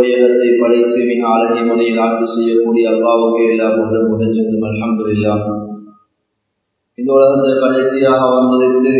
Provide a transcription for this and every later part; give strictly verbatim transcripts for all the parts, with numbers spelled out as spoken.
வையகத்தை படைத்து மிக அழகிய முறையில் ஆட்சி செய்யக்கூடிய அல்லாஹ்வுக்கே எல்லா புகழும் புகழ்ச்சியும் அல்ஹம்துலில்லாஹ். இந்த உலகத்தை கடைசியாக வந்திருந்து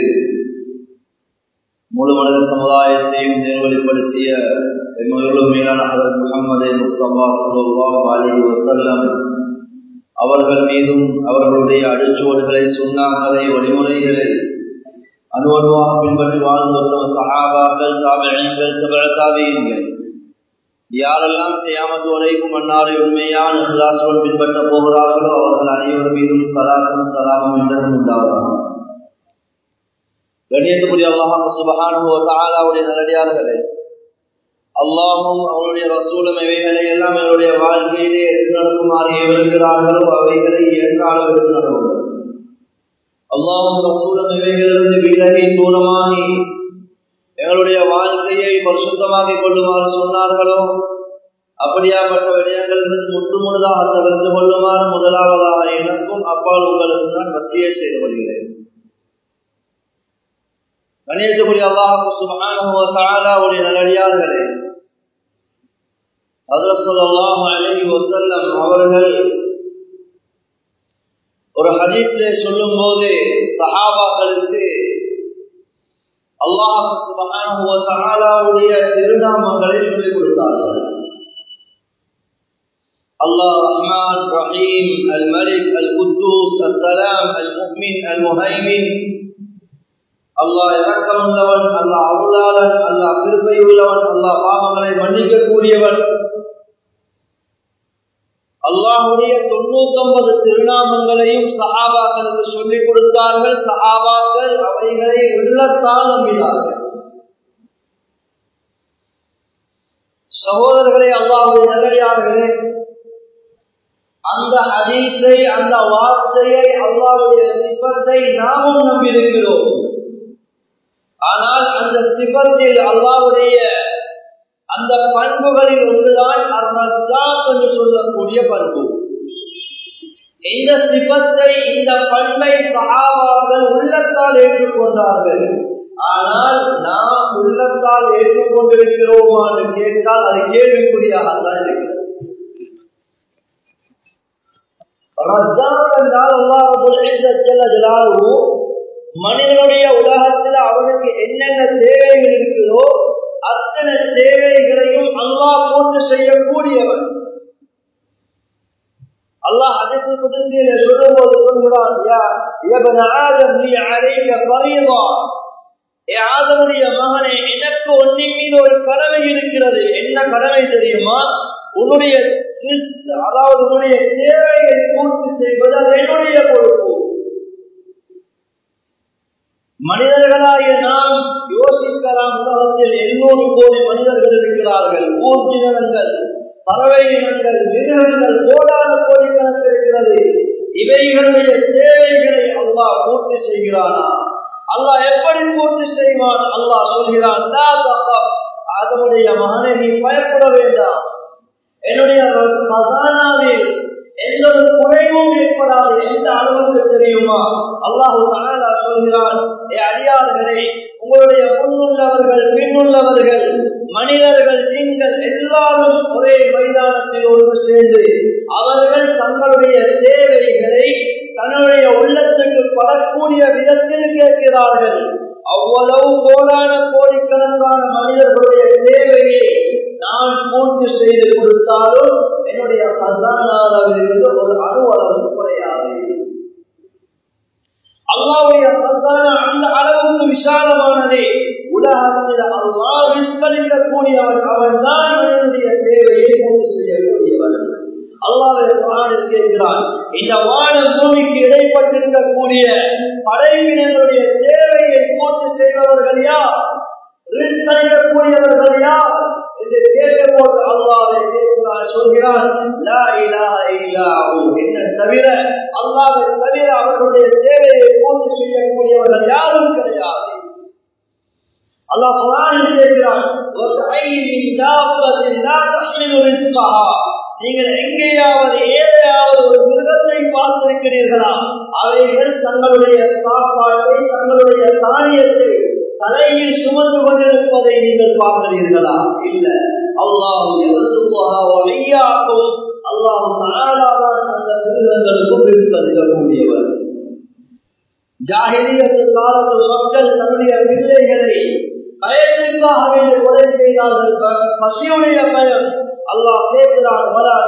முழு மனித சமுதாயத்தையும் நேர்வழிப்படுத்திய எம்மவர்களும் மேலான ஹதரத் முஹம்மது முஸ்தபா ஸல்லல்லாஹு அலைஹி வஸல்லம் அவர்கள் மீதும் அவர்களுடைய அடிச்சுவடுகளை சுன்னாக்களை வழிமுறைகளை அனுவனுவாக பின்பற்றி வாழ்ந்து வந்த சஹாபாக்கள் தாபிஈன்கள் தபஅ தாபிஈன்கள் யாரெல்லாம் கியாமத் வரைக்கும் அன்னாரை உண்மையான இஹ்லாஸுடன் பின்பற்ற போகிறார்களோ அவர்கள் அனைவர் மீதும் ஸலாத்தும் ஸலாமும் என்றும் உண்டாவதாக. கண்ணியத்துக்குரிய அல்லாஹ் சுப்ஹானஹு வ தஆலாவுடைய நல்லடியார்களே, அல்லாஹும் அவருடைய ரசூலும் இவைகளை எல்லாம் அவருடைய வாழ்க்கையிலே எடுத்து நடக்குமாறு ஏவிருக்கிறார்களோ அவைகளை என்றாலும் எடுத்து நடக்கும். அல்லாஹும் ரசூலும் இவைகளிலிருந்து விலகி தூரமாகி எங்களுடைய வாழ்க்கையை பரிசுத்தமாக்கிக் கொள்ளுமாறு சொன்னார்களோ அப்படியாப்பட்ட விடயங்களிலிருந்து முற்று முழுதாக தவிர்த்து கொள்ளுமாறு முதலாவதாக எனக்கும் அப்பால் உங்களுக்கு நான் வசியை செய்து கொள்கிறேன். கண்ணியத்துக்குரிய அல்லாஹ் சுப்ஹானஹு வ தஆலாவுடைய நல்லடியார்களே, ஹஜ்ரத் ஸல்லல்லாஹு அலைஹி வஸல்லம் அவர்கள் ஒரு ஹதீஸிலே சொல்லும் போது சஹாபாக்களுக்கு அல்லாஹ் சுப்ஹானஹு வ தஆலாவுடைய திருநாமங்களை சொல்லிக் கொடுத்தார்கள். அல்லாஹ் ரஹ்மான் ரஹீம், அல் மலிக், அல் குத்தூஸ், அஸ்ஸலாம், அல் முஃமின், அல் முஹைமின். அல்லாஹ் இரக்கமுள்ளவன், அல்லாஹ் அருளாளன், அல்லாஹ் கிருபையுள்ளவன், அல்லாஹ் பாவங்களை மன்னிக்கக்கூடியவன். அல்லாஹ்வுடைய தொண்ணூத்தி ஒன்பது திருநாமங்களையும் சஹாபாக்களுக்கு சொல்லிக் கொடுத்தார்கள். சஹாபாக்கள் அவைகளை உள்ளத்தால் நம்பினார்கள். சகோதரர்களே, அல்லாஹ்வுடைய நல்லடியார்களே, அந்த ஹதீஸை, அந்த வார்த்தையை, அல்லாஹ்வுடைய சிஃபத்தை நாமும் நம்பியிருக்கிறோம். ஆனால் அந்த சிஃபத்தில் அல்லாஹ்வுடைய அந்த பண்புகளில் ஒன்றுதான் அர்-ரஸாக் என்று சொல்லக்கூடிய பண்பு. இந்த சிஃபத்தை, இந்த பண்பை சஹாபாக்கள் உள்ளத்தால் ஏற்றுக்கொண்டார்கள். ஆனால் நாம் உள்ளத்தால் ஏற்றுக்கொண்டிருக்கிறோமா என்று கேட்டால் அது கேள்விக்குறியாகத்தான் இருக்கிறது. ரஸாக் என்றால் அல்லாஹ் ரப்பல் இஸ்ஸத் ஜல்ல ஜலாலுஹு மனிதனுடைய உலகத்தில் அவனுக்கு என்னென்ன தேவைகள் இருக்குதோ அத்தனை தேவைகளையும் அல்லாஹ் பூர்த்தி செய்யக்கூடியவன். அல்லாஹ் ஹதீஸுல் குத்ஸியிலே சொல்லும்போது சொல்கிறான், யா இப்ன ஆதம் லி அலைக ஃபரீதா, ஏ ஆதமுடைய மகனே, எனக்கு உன்னின் மீது ஒரு கடமை இருக்கிறது. என்ன கடமை தெரியுமா? உன்னுடைய அதாவது உன்னுடைய தேவையை பூர்த்தி செய்வது அது என்னுடைய பொறுப்பு. மனிதர்களாகிய நாம் யோசிக்கலாம், உலகத்தில் எண்ணூறு கோடி மனிதர்கள் இருக்கிறார்கள். ஊர்ஜினங்கள், பறவை இனங்கள், மிருகங்கள், கோடான கோடி கணக்கு இருக்கிறது. இவைகளுடைய தேவைகளை அல்லாஹ் பூர்த்தி செய்கிறானா? அல்லாஹ் எப்படி பூர்த்தி செய்வான்? அல்லாஹ் சொல்கிறான், அதனுடைய மகனை நீ பயப்பட வேண்டாம். என்னுடைய கஸானாவில் எந்த ஒரு குறைவும் ஏற்படாது. எந்த அளவுக்கு தெரியுமா? அல்லாஹ் தஆலா சொல்கிறான், ஏ அடியார்களே, உங்களுடைய முன்னுள்ளவர்கள், பின்னுள்ளவர்கள், மனிதர்கள், நீங்கள் எல்லாரும் ஒரே மைதானத்தில் ஒன்று சேர்ந்து அவர்கள் தங்களுடைய தேவைகளை தன்னுடைய உள்ளத்துக்கு படக்கூடிய விதத்தில் கேட்கிறார்கள். அவ்வளவு கோடான கோடிக்கணக்கான மனிதர்களுடைய தேவையை நான் பூர்த்தி செய்து கொடுத்தாலும் என்னுடைய கஸானாவிலிருந்து ஒரு அணு அளவு குறையாது. அல்லாஹ்வுடைய கஸானா அந்த அளவுக்கு விசாலமானதே. உலகத்தில் அல்லாஹ் விஸ்கரிக்கக்கூடியவன், அவன் தான் மனிதனுடைய தேவையை பூர்த்தி செய்யக்கூடியவன். அல்லாஹ் குர்ஆனில் கேட்கிறான், இந்த வானம் பூமிக்கு இடைப்பட்டிருக்கக்கூடிய படைப்பினங்களுடைய தேவையை பூர்த்தி செய்பவர்கள் யார்? ரிஸ்கரிக்கக்கூடியவர்கள் யார் என்று கேட்கும்போது அல்லாஹ் சொல்கிறான், லா இலாஹ இல்லா ஹு, என்ன தவிர அல்லாஹ்வை தவிர அவர்களுடைய தேவையை பூர்த்தி செய்யக்கூடியவர்கள் யாரும் கிடையாது. அல்லாஹ் குர்ஆனில் கேட்கிறான், நீங்கள் எங்கேயாவது ஏதாவது ஒரு மிருகத்தை பார்த்திருக்கிறீர்களா? அவைகள் தங்களுடைய சாப்பாட்டை, தங்களுடைய தானியத்தை தலையில் சுமந்து கொண்டிருப்பதை நீங்கள் பார்க்கிறீர்களா? இல்ல. அல்லாஹ் எவ்வளவு செல்வங்களுக்கும் விருப்பளிக்கக்கூடியவர். ஜாஹிலியத்து காலத்து மக்கள் தன்னுடைய பிள்ளைகளை பயத்திற்காக வேண்டி கொலை செய்தார்கள். பசியுடைய பயம். அல்லாஹ் கேட்கிறான்,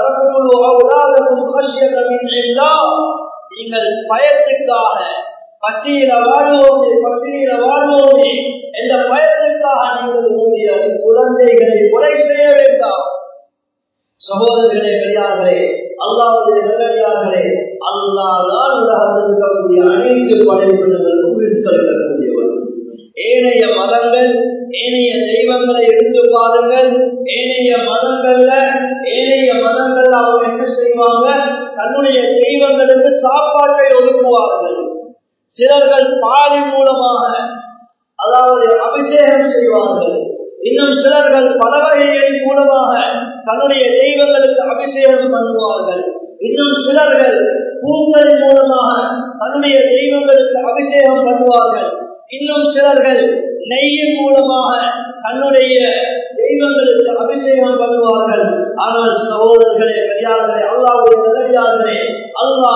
நீங்கள் பயத்துக்காக பசியில வாழ்வோமே பசியில வாழ்வோமே என்ற பயத்திற்காக நீங்கள் உங்களுடைய குழந்தைகளை கொலை செய்ய வேண்டாம். சகோதரர்களே, பெரியார்களே, அல்லாஹ்வுடைய நல்லடியார்களே, அல்லாஹ் தான் உலகத்தில் இருக்கக்கூடிய அனைத்து படைப்பினங்களுக்கும் விருப்பளிக்கக்கூடியவர். ஏனைய மதங்கள் ஏனைய தெய்வங்களை எடுத்து பாருங்கள். ஏனைய மதங்கள்ல ஏனைய மதங்கள் அவங்க என்ன செய்வாங்க? தன்னுடைய தெய்வங்களுக்கு சாப்பாட்டை ஒதுக்குவார்கள். சிலர்கள் பாலின் மூலமாக அதாவது அபிஷேகம் செய்வார்கள். இன்னும் சிலர்கள் பல வகைகளின் மூலமாக தன்னுடைய தெய்வங்களுக்கு அபிஷேகம் பண்ணுவார்கள். இன்னும் சிலர்கள் பூக்களின் மூலமாக தன்னுடைய தெய்வங்களுக்கு அபிஷேகம் பண்ணுவார்கள். இன்னும் சிலர்கள் நெய்யின் மூலமாக தன்னுடைய தெய்வங்களுக்கு அபிஷேகம் பண்ணுவார்கள். ஆனால் சகோதரர்களே, பெரியார்களே, அல்லாஹ்வுடைய நல்லடியார்களே, அல்லாஹ்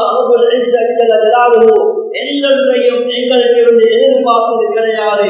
எங்களையும் எங்களிடமிருந்து எதிர்பார்ப்பது கிடையாது.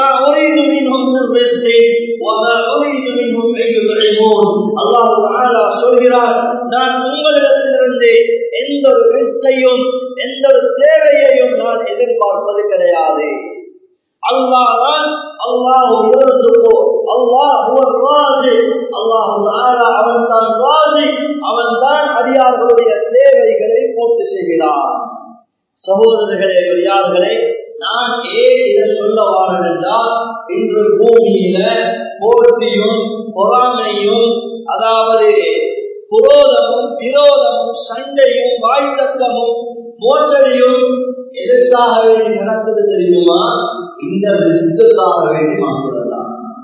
அல்லாஹ் தஆலா சொல்கிறார், நான் உங்களிடத்திலிருந்து எந்த ஒரு ரிஸ்கையும் எந்த ஒரு தேவையையும் நான் எதிர்பார்ப்பது கிடையாது. அல்லாஹ் தான் அல்லாஹ் யர்ஸுகு அல்லாஹ் ராஸி அல்லாஹ் தஆலா அவன் தான் ராஸி அவன் தான் அடியார்களுடைய தேவைகளை பூர்த்தி செய்கிறான். சகோதரர்களே, பெரியார்களே, நான் ஏன் இதை சொல்ல வாரேன் என்றால், இன்று பூமியில போட்டியும் பொறாமையும் அதாவது புரோதமும் விரோதமும் சண்டையும் வாய்த்தக்கமும் மோசடியும் எதற்காக வேண்டி நடக்குது தெரியுமா? இந்த ரிஸ்க்குக்காக வேண்டி மாற்றுறதா?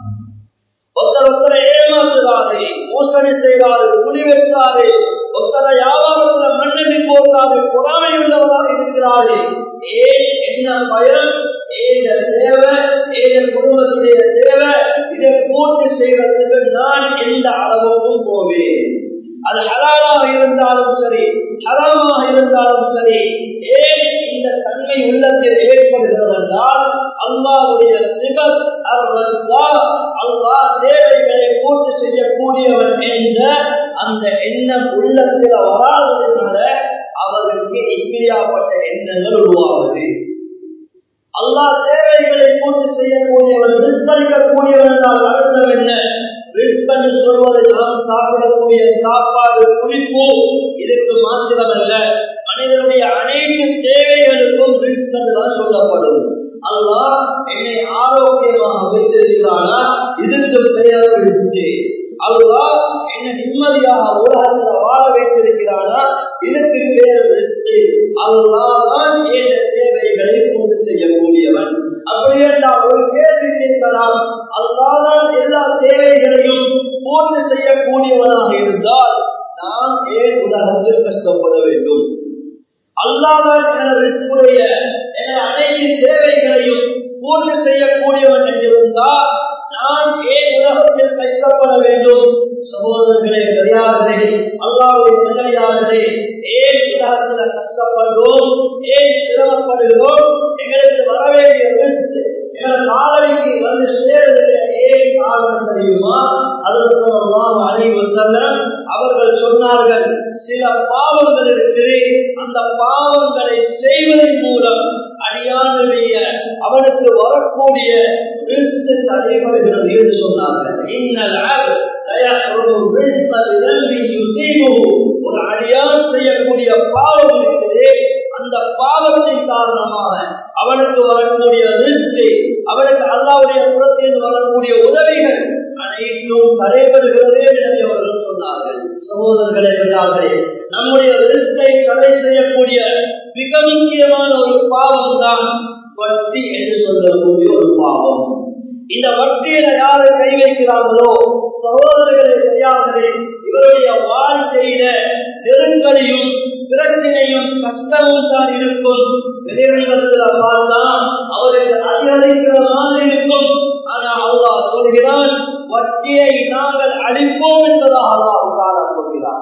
ஒருத்தர் ஒருத்தரை ஏமாற்றுறாரு, மோசடி செய்கிறாரு, குழி வைக்கிறாரு, ஒருத்தர வியாபாரத்துல மண்ணெண்ணி போகிறாரு, பொறாமை உள்ளவராக இருக்கிறாரு. ஏன் என்ன பயம்? ஏத தேவை, ஏத குடும்பத்துடைய தேவை, இதை பூர்த்தி செய்வதற்கு நான் எந்த அளவுக்கும் போவேன். அது ஹலாலாக இருந்தாலும் சரி, ஹராமாக இருந்தாலும் சரி. ஏன் இந்த தன்மை உள்ளத்தில் ஏற்படுகிறது என்றால், அல்லாஹ்வுடைய சிபத் அர்-ரஸாக், அல்லாஹ் தேவைகளை பூர்த்தி செய்யக்கூடியவன் என்ற அந்த எண்ணம் உள்ளத்தில் வராததுனால அவருக்கு இப்படியாப்பட்ட எண்ணங்கள் உருவாகுது. அல்லாஹ் தேவைகளை பூர்த்தி செய்யக்கூடியவன், ரிஸ்களிக்கக்கூடியவன் என்றால் அர்த்தம் என்ன? ரிஸ்க் என்று சொல்வது நாம் சாப்பிடக்கூடிய சாப்பாடு, குடிப்பு, இதற்கு மாத்திரமல்ல, மனிதனுடைய அனைத்து தேவைகளுக்கும் ரிஸ்க் என்றுதான் சொல்லப்படும். அல்லாஹ் என்னை ஆரோக்கியமாக வைத்திருக்கிறானா, இதுக்கு பெயர் ரிஸ்க். அல்லாஹ் என்னை நிம்மதியாக உலகத்தில் வாழ வைத்திருக்கிறானா, இதுக்கு பெயர் ரிஸ்க். அல்லாஹ் தான் ஏழு தேவைகளை பூர்த்தி செய்யக்கூடியவன். அப்படி என்றால் ஒரு கேள்வி கேட்கலாம், அல்லாஹ் தான் எல்லா தேவைகளையும் பூர்த்தி செய்யக்கூடியவனாக இருந்தால் நாம் ஏன் உலகத்தில் கஷ்டப்பட வேண்டும்? அல்லாஹ் தான் எனது ரிஸ்குடைய எனது அனைத்து தேவைகளையும் பூர்த்தி செய்யக்கூடியவன் என்றிருந்தால் நான் ஏன் உலகத்தில் கஷ்டப்பட வேண்டும்? சகோதரர்களே, பெரியார்களே, அல்லாஹ்வுடைய நல்லடியார்களே, ஏன் உலகத்தில் கஷ்டப்படுகிறோம்? ஏன் சிரமப்படுகிறோம்? எங்களுக்கு வர வேண்டிய ரிஸ்க் எங்களது காலைக்கு வந்து சேருவதில் ஏன் காரணம் தெரியுமா? ஹஜ்ரத் ஸல்லல்லாஹு அலைஹி வஸல்லம் அவர்கள் சொன்னார்கள், சில பாவங்கள் இருக்கு, அந்த பாவங்களை செய்வதன் மூலம் அடியானுடைய அவனுக்கு வரக்கூடிய ரிஸ்க் தடைபடுகிறது என்று சொன்னார்கள். இன்னல் அப்த லயஹ்ருமு ரிஸ்க பிதம்பி யுஸீபுஹு. ஒரு அடியான் செய்யக்கூடிய பாவம் இருக்குது, அந்த பாவத்தின் காரணமாக அவனுக்கு வரக்கூடிய ரிஸ்க், அவனுக்கு அல்லாஹ்வுடைய புறத்தில் வரக்கூடிய உதவிகள் அனைத்தும் தடைபடுகிறது என்று அவர்கள் சொன்னார்கள். சகோதரர்களே, பெரியார்களே, நம்முடைய ரிஸ்கை தடை செய்யக்கூடிய மிக முக்கியமான ஒரு பாவம் தான் வட்டி என்று சொல்லக்கூடிய ஒரு பாவம். இந்த வட்டியில யாரு கை வைக்கிறார்களோ, சகோதரர்களே, பெரியார்களே, இவருடைய வாழ்க்கையில நெருக்கடியும் பிரச்சனையும் கஷ்டமும் தான் இருக்கும். வெளியிடத்துல பார்த்தா அவருக்கு அதிகரிக்கிற மாதிரி இருக்கும். ஆனா அல்லாஹ் சொல்கிறான், வட்டியை நாங்கள் அழிப்போம் என்பதாக அல்லாஹ் சொல்கிறார்.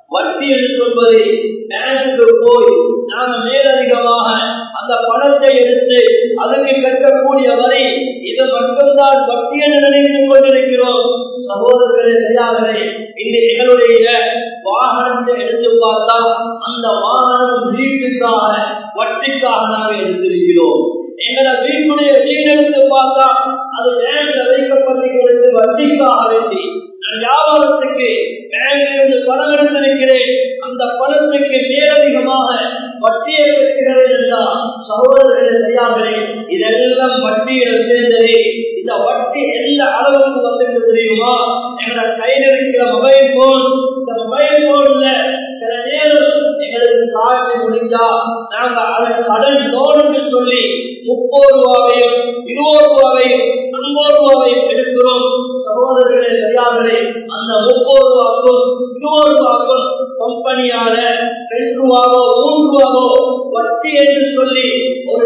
வட்டி என்று சொல்வது பேங்குக்கு போய் நாம மேலதிகமாக அந்த பணத்தை எடுத்து அதுக்கு கட்டக்கூடிய வரை இது மட்டும்தான் வட்டி என்று நினைத்துக் கொண்டிருக்கிறோம். சகோதரர்களே, சரியாகவே இந்த எங்களுடைய வாகனத்தை எடுத்து பார்த்தா அந்த வாகனம் வீட்டுக்காக வட்டிக்காக நாங்கள் எடுத்திருக்கிறோம். எங்களை வீட்டுடைய வீடு எடுத்து பார்த்தா அது பேங்க்ல வைக்கப்பட்டிருக்கிறது வட்டிக்காக வேண்டி. நான் வியாபாரத்துக்கு பேங்கிலிருந்து பணம் எடுத்திருக்கிறேன், அந்த பணத்துக்கு மேலதிகமாக வட்டியை பெறுகிறேன் என்றால் சகோதரர்களே, சரியாகவே இதெல்லாம் வட்டியில் சேர்ந்தது. இந்த வட்டி எந்த அளவுக்கு வந்து தெரியுமா? எங்களோட கையில் இருக்கிற மொபைல் போன், இந்த மொபைல் போன்ல சில நேரம் எங்களுக்கு காசு முடிஞ்சா நாங்க அதை கடன் லோனுக்கு சொல்லி முப்பது ரூபாவையும் இருபது ரூபாவையும் ஐம்பது ரூபாவையும் எடுக்கிறோம். சகோதரர்களே, சரியாகவே அந்த முப்பது ரூபாக்கும் இருபது ரூபாக்கும் கம்பெனியான ரெண்டு ரூபாவோ மூன்று ரூபாவோ வட்டி என்று சொல்லி ஒரு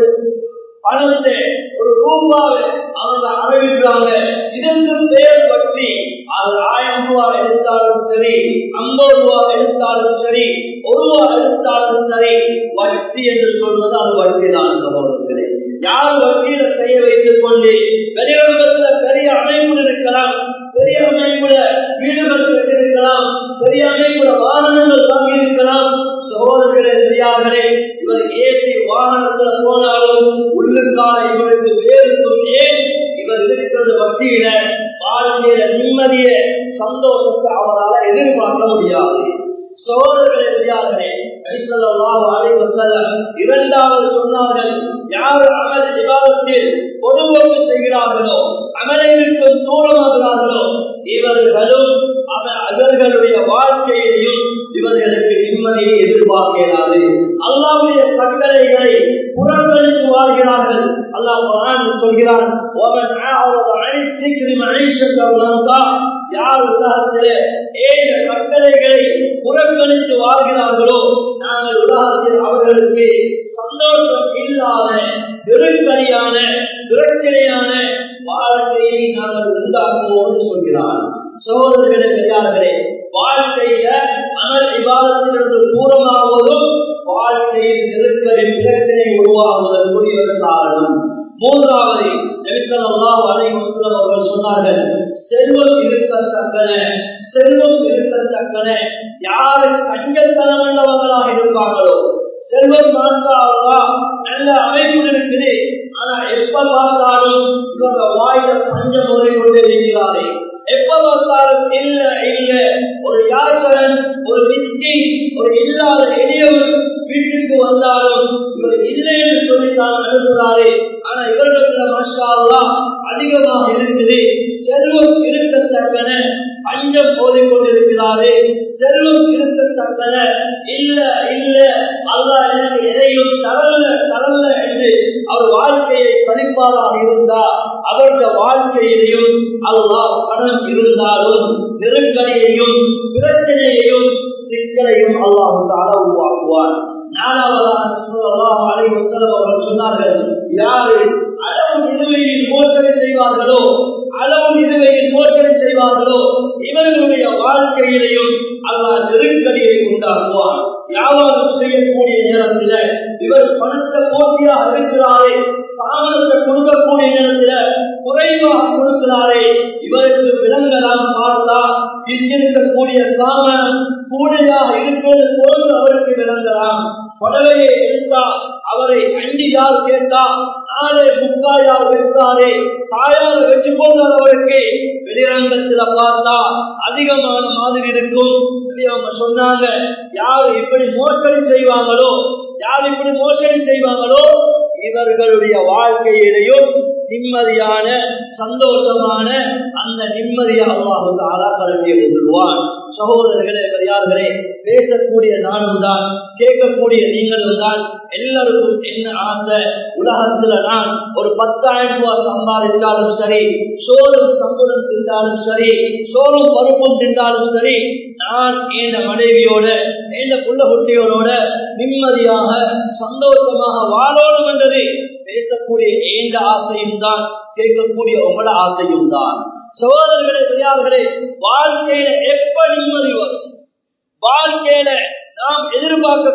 பணத்தை ஒரு ரூபாவை அவங்க அறிவிக்கிறாங்க. இதற்கு பெயர் வட்டி. அது ஆயிரம் ரூபாய் எடுத்தாலும் சரி, ஐம்பது ரூபாய் எடுத்தாலும் சரி, ஒரு ரூபாய் எடுத்தாலும் சரி, வட்டி என்று சொல்வது அது வட்டி தான். சகோதரர்களே, யார் வட்டியில கையை வைத்துக் கொண்டு வெளிநகரத்துல பெரிய அமைப்பு இருக்கலாம், பெரிய அமைப்புல வீடுகள் கட்டிருக்கலாம், பெரிய அமைப்புல வாகனங்கள் வாங்கி இருக்கலாம். சகோதரர்களே, சரியாகவே இவர் ஏசி வாகனத்துல போனாலும் உள்ளுக்கான இவருக்கு வேறுக்கும் ஏன் இவர் இருக்கிறது வட்டியில வாழ்க்கையில நிம்மதிய சந்தோஷத்தை அவரால் எதிர்பார்க்க முடியாது. சகோதரர்களே, சரியாகவே ஸல்லல்லாஹு அலைஹி வஸல்லம் இரண்டாவது சொன்னார்கள், யார் அமல் இபாதத்தில் பொதுவோக்கு செய்கிறார்களோ, அமலிற்கு தூரமாகிறார்களோ, இவர்களும் அவர்களுடைய வாழ்க்கையிலையும் இவர்களுக்கு நிம்மதியை எதிர்பார்க்கிறாது. அல்லாஹ்வுடைய கட்டளைகளை புறக்கணித்து வாழ்கிறார்கள். அல்லாஹ் குர்ஆனில் சொல்கிறான், "வமன் அஅரத அன் ذிக்ரி மஈஷத்தஹு லன்கா", யார் உலகத்திலே ஏழு கட்டளைகளை புறக்கணித்து வாழ்கிறார்களோ நாங்கள் உலகத்தில் அவர்களுக்கு சந்தோஷம் இல்லாத நெருக்கடியான பிரச்சனையான வாழ்க்கையை நாங்கள் உண்டாக்குவோம் சொல்கிறார். சோதர்களே, பெரியார்களே, வாழ்க்கையில அமல் இபாதத்திலிருந்து தூரமாவதும் வாழ்க்கையில் நெருக்கடி பிரச்சனை உருவாகுவதற்குரிய ஒரு காரணம். மூன்றாவது, நபி ஸல்லல்லாஹு அலைஹி வஸல்லம் அவர்கள் சொன்னார்கள், செல்வம் இருக்கத்தக்கன செல்வம் இருக்கத்தக்கன யாரு கஞ்சத்தனம் உள்ளவர்களாக இருப்பார்களோ, செல்வம் மாஷா அல்லாஹ் நல்ல அமைப்பு இருக்குது, ஆனா எப்ப பார்த்தாலும் இவங்க வாயில பஞ்சம் முறை கொண்டு இருக்கிறாரே, எப்ப பார்த்தாலும் இல்ல இல்ல ஒரு யாசகன், ஒரு மிஸ்கி, ஒரு இல்லாத எளியவன் வீட்டுக்கு வந்தாலும் இவர் இல்லை என்று சொல்லித்தான் அனுப்புகிறாரே, ஆனா இவர்களுக்கு மாஷா அல்லாஹ் அதிகமாக இருக்குது. செல்வம் இருக்கத்தக்கன பஞ்சம் போதிக் கொண்டிருக்கிறாரே, செல்வம் இருக்கத்தக்கன இல்ல இல்ல அல்லாஹ் எனக்கு எதையும் தரல தரல என்று அவர் வாழ்க்கையை கழிப்பாராக இருந்தால் அவருடைய வாழ்க்கையிலையும் அல்லாஹ் பணம் இருந்தாலும் நெருக்கடியையும் பிரச்சனையையும் சிக்கலையும் அல்லாஹ் தஆலா உருவாக்குவார். நாலாவதாக ஸல்லல்லாஹு அலைஹி வஸல்லம் அவர்கள் சொன்னார்கள், யாரு அளவு நிலுவையில் மோசடி செய்வார்களோ அளவு நிலுவையில் மோசடி செய்வார்களோ இவர்களுடைய வாழ்க்கையிலையும் அல்லாஹ் நெருக்கடியை உண்டாக்குவார். வியாபாரம் செய்யக்கூடிய நேரத்தில் இவர் பணத்தை போட்டியாக இருக்கிறாரே, சாமனத்தை கொடுக்கக்கூடிய நேரத்தில் குறைவாக கொடுக்கிறாரே, இவருக்கு விலங்கெல்லாம் பார்த்தா இருக்கக்கூடிய சாமனம் கூடையாக இருக்கிறது போன்று அவருக்கு விளங்கலாம். புடவையை எடுத்தா அவரை அஞ்சியால் கேட்டா நாளை முக்காயால் வைத்தாரே, தாயால் வச்சு போனார் அவருக்கு வெளிரங்கத்துல பார்த்தா அதிகமான மாதிரி இருக்கும். அவங்க சொன்னாங்க, யார் இப்படி மோசடி செய்வாங்களோ யார் இப்படி மோசடி செய்வாங்களோ இவர்களுடைய வாழ்க்கையிலையும் நிம்மதியான சந்தோஷமான அந்த நிம்மதியை அல்லாஹ் தஆலா கருதி எழுதுவான். சகோதரர்களே, பெரியார்களே, பேசக்கூடிய நானும் தான், கேட்கக்கூடிய நீங்களும் தான். எல்லாருக்கும் என்ன ஆசை? உலகத்துல நான் ஒரு பத்தாயிரம் ரூபாய் சம்பாதித்தாலும் சரி, சோறும் சம்பளம் தின்றாலும் சரி, சோறும் பருப்பும் தின்றாலும் சரி, நான் என் மனைவியோட என் புள்ள குட்டியோட நிம்மதியாக சந்தோஷமாக வாழணும் என்றது பேசக்கூடிய எந்த ஆசையும் தான், கேட்கக்கூடிய உங்களோட ஆசையும் தான். சகோதரர்களே, பெரியார்களே, வாழ்க்கையில எப்ப நிம்மதி வரும்? வாழ்க்கையில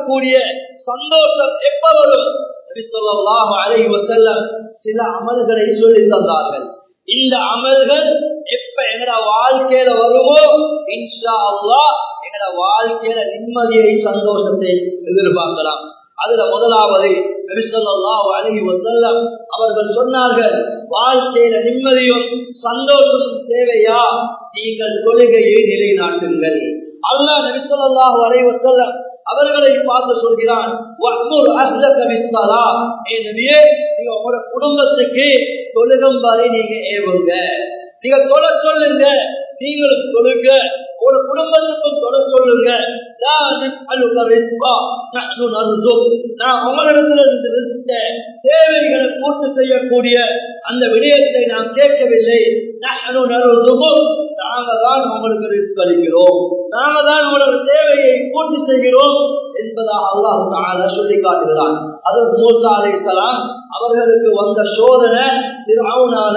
எதிர்பார்க்கக்கூடிய சந்தோஷம் எப்ப வரும்? நபி ஸல்லல்லாஹு அலைஹி வஸல்லம் சில அமல்களை சொல்லி தந்தார்கள். இந்த அமல்கள் எப்ப எங்கட வாழ்க்கையில வருமோ இன்ஷா அல்லாஹ் எங்கட வாழ்க்கையில நிம்மதியை சந்தோஷத்தை எதிர்பார்க்கலாம். அதுல முதலாவது நபி ஸல்லல்லாஹு அலைஹி வஸல்லம் அவர்கள் சொன்னார்கள், வாழ்க்கையில நிம்மதியும் சந்தோஷமும் தேவையா? நீங்கள் தொழுகையை நிலைநாட்டுங்கள். அல்லாஹ் நபி ஸல்லல்லாஹு அலைஹி வஸல்லம் அவர்களை பார்த்து சொல்கிறான், வஅ்முர் அஹ்லக பிஸ்ஸலாத். ஏ நபியே, நீங்க உங்களோட குடும்பத்துக்கு தொழுகம் வரை நீங்க ஏவுங்க, நீங்க தொழ சொல்லுங்க, நீங்களும் தொழுங்க, ஒரு குடும்பத்துக்கும் தொழ சொல்லுங்க. நான் உங்களிடத்துல இருந்து ரிஸ்க தேவைகளை பூர்த்தி செய்யக்கூடிய அந்த விடயத்தை நாம் கேட்கவில்லை. நாங்க தான் உங்களுக்கு ரிஸ்க் அளிக்கிறோம், நாங்க தான் உங்களோட தேவையை பூர்த்தி செய்கிறோம் என்பதாக அல்லாஹ் தஆலா சொல்லி காட்டுகிறான். அதற்கு மூசா அலைஹிஸ்ஸலாம் அவர்களுக்கு வந்த சோதனை ஃபிரௌனால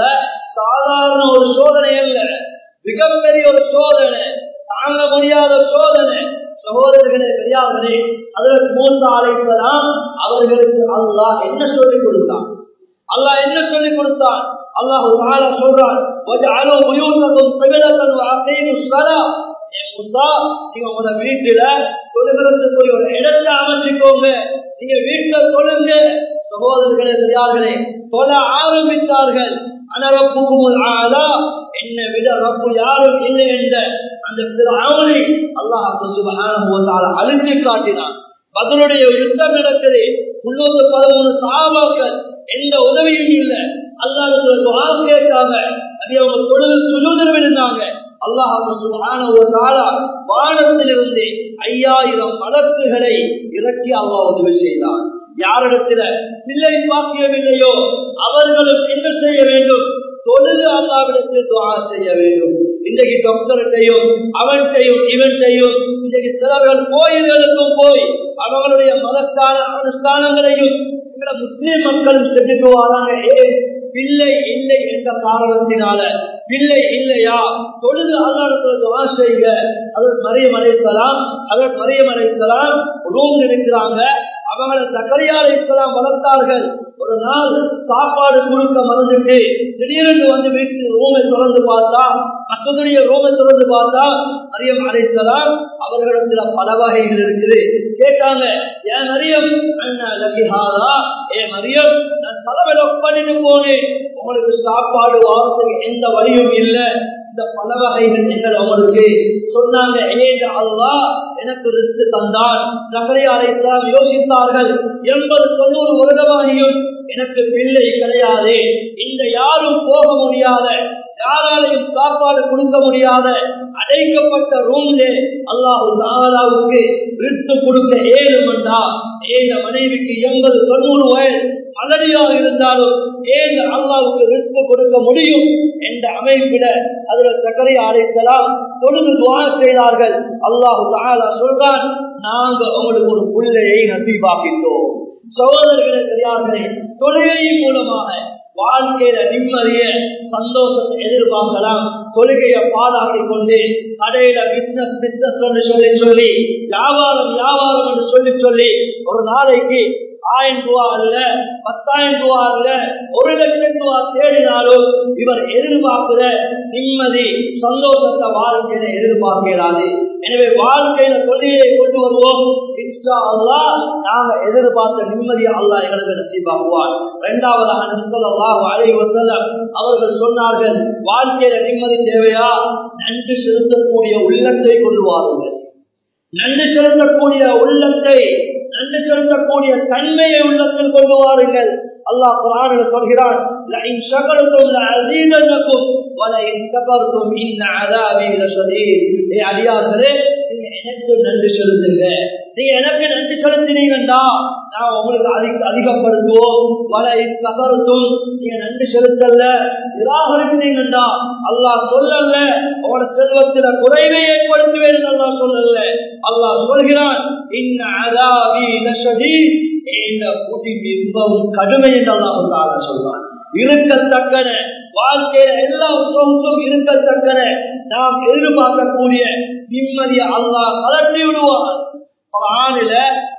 சாதாரண ஒரு சோதனை அல்ல, மிகப்பெரிய ஒரு சோதனை, தாங்க முடியாத சோதனை. சகோதரர்களே, பெரியார்களே, அதற்கு மூசா அலைஹிஸ்ஸலாம் அவர்களுக்கு அல்லாஹ் என்ன சொல்லிக் கொடுத்தான்? அல்லாஹ் என்ன சொல்லிக் கொடுத்தான்? அல்லாஹ் தஆலா சொல்றான், வஜஅலு புயூதக்கும் ஸிலத்தன் வஅகீமுஸ் ஸலாத். ஏ மூசா, நீங்க உங்க வீட்டுல தொழுகிறதுக்கு ஒரு இடத்தை அமைச்சுக்கோங்க, நீங்க வீட்டுல தொழுங்க. சகோதரர்களே, பெரியார்களே, தொழ ஆரம்பித்தார்கள். அனரப்புகுமுல் ஆலா, என்னை விட ரப்பு யாரும் இல்லை என்ற அந்த ஃபிரௌனை அல்லாஹ் சுப்ஹானஹு வ தஆலா அழித்து காட்டினான். பத்ருடைய யுத்தம் நடக்குது, முன்னூற்று பதிமூணு சஹாபாக்கள், எந்த உதவியும் இல்லை. அல்லாஹ் துஆ கேட்டாங்க, நபி அவங்க தொழுது சுஜூதில் விழுந்தாங்க. அல்லாஹ் சுப்ஹானஹு வ தஆலா வானத்திலிருந்து ஐயாயிரம் மலக்குகளை இறக்கி அல்லாஹ் உதவி செய்தான். யாரிடத்துல பிள்ளை பாக்கியவில்லையோ அவர்களும் என்ன செய்ய வேண்டும்? தொழுது அல்லாஹ்விடத்தில் துஆ செய்ய வேண்டும். இன்றைக்கு டாக்டர்கிட்டையும் அவன்கிட்டையும் இவன்கிட்டையும் இன்றைக்கு சிலர்கள் கோயில்களுக்கும் போய் அவர்களுடைய மதஸ்தான அனுஷ்டானங்களையும் முஸ்லிம் மக்களும் செஞ்சுட்டு வராங்க. ஏன்? பிள்ளை இல்லை என்ற காரணத்தினால. பிள்ளை இல்லையா, தொழுது அல்லாஹ்விடத்தில் துஆ செய்யுங்க. ஹஜ்ரத் மரியம் அலைஹிஸ்ஸலாம் ஹஜ்ரத் மரியம் அலைஹிஸ்ஸலாம் ரூம்ல இருக்கிறாங்க. அவங்களை ஜக்கரியா அலைஹிஸ்ஸலாம் வளர்த்தார்கள். ஒரு நாள் சாப்பாடு கொடுக்க மறந்துட்டு திடீரென்று வந்து வீட்டு ரூமை திறந்து பார்த்தா, மஸ்ஜிதுடைய ரூமை திறந்து பார்த்தா மரியம் அலைஹிஸ்ஸலாம் அவர்களிடத்துல பல வகைகள் இருக்குது. கேட்டாங்க, ஏன் மரியம் அண்ணா லகிஹாதா, ஏ மரியம், நான் தலைவல பண்ணிட்டு போனேன், உங்களுக்கு சாப்பாடு வாரத்துக்கு எந்த வழியும் இல்லை, இந்த பல வகைகள் நீங்கள் அவங்களுக்கு சொன்னாங்க. ஏன் அல்லாஹ் எனக்கு ரிஸ்க் தந்தான். ஜக்கரியா அலைஹிஸ்ஸலாம் யோசித்தார்கள், எண்பது தொண்ணூறு வருடமாகியும் எனக்கு பிள்ளை கிடையாது, இந்த யாரும் போக முடியாத, யாராலையும் சாப்பாடு கொடுக்க முடியாத அடைக்கப்பட்ட ரூம்ல அல்லாஹ் தஆலாவுக்கு ரிஸ்க் கொடுக்க ஏழுமண்டா, ஏன் மனைவிக்கு எண்பது தொண்ணூறு வயது அலடியா இருந்தாலும் ஏன் அல்லாஹ்வுக்கு ரிஸ்க் கொடுக்க முடியும் என்ற அமைப்பில அதில் ஜக்கரியா அலைஹிஸ்ஸலாம் தொழுது துஆ செய்தார்கள். அல்லாஹ் தஆலா சொல்றான், நாங்க உங்களுக்கு ஒரு பிள்ளையை நசீபாக்கிட்டோம். சகோதரர்களே, பெரியார்களே, தொழுகையின் மூலமாக வாழ்க்கையில நிம்மதிய சந்தோஷத்தை எதிர்பார்க்கலாம். தொழுகையை பாதுகாத்துக் கொண்டு கடையில பிசினஸ் பிசினஸ் சொல்லி சொல்லி வியாபாரம் வியாபாரம் என்று சொல்லி சொல்லி ஒரு நாளைக்கு ஆயிரம் ரூபா அல்ல, பத்தாயிரம் ரூபா அல்ல, ஒரு லட்சம் ரூபா தேடினாலும் இவர் எதிர்பார்க்கிற நிம்மதி சந்தோஷத்தை வாழ்க்கையில எதிர்பார்க்கிறாது. எனவே வாழ்க்கையில தொழிலை கொண்டு வருவோம். இன்ஷா அல்லாஹ் நாங்க எதிர்பார்த்த நிம்மதியை அல்லாஹ் எங்களுக்கு நசீபாக்குவார். இரண்டாவதாக நபி ஸல்லல்லாஹு அலைஹி வஸல்லம் அவர்கள் சொன்னார்கள், வாழ்க்கையில நிம்மதி தேவையா? நன்றி செலுத்தக்கூடிய உள்ளத்தை கொண்டு வாருங்கள். நன்றி செலுத்தக்கூடிய உள்ளத்தை, நன்றி செலுத்தக்கூடிய தன்மையை உள்ளத்தில் கொண்டு வாருங்கள். அல்லாஹ் குர்ஆனில் சொல்கிறான், லஇன் ஷகர்தும் லஅஸீதன்னகும் வலஇன் கஃபர்தும் இன் அஸாபி லஷதீத். ஏ அடியார்களே, நீங்க எனக்கு நன்றி செலுத்துங்க. நீங்க எனக்கு நன்றி செலுத்தினீங்கடா நான் உங்களுக்கு அதிக அதிகப்படுத்துவோம். வலஇன் கஃபர்தும், நீங்க நன்றி செலுத்தல நிராகரித்தீங்கடா அல்லாஹ் சொல்லல உங்களோட செல்வத்தில குறைவை ஏற்படுத்துவேன் அல்லாஹ் சொல்லல. அல்லாஹ் சொல்கிறான், இன் அஸாபி லஷதீத், இந்த புதி மிகவும் கடுமை என்று அல்லாஹ் தஆலா சொல்றான். இருக்கத்தக்கன வாழ்க்கையில எல்லா சொத்தும் இருக்கத்தக்கன நாம் எதிர்பார்க்கக்கூடிய நிம்மதியை அல்லாஹ் கலட்டி விடுவான். குர்ஆனில ஒரு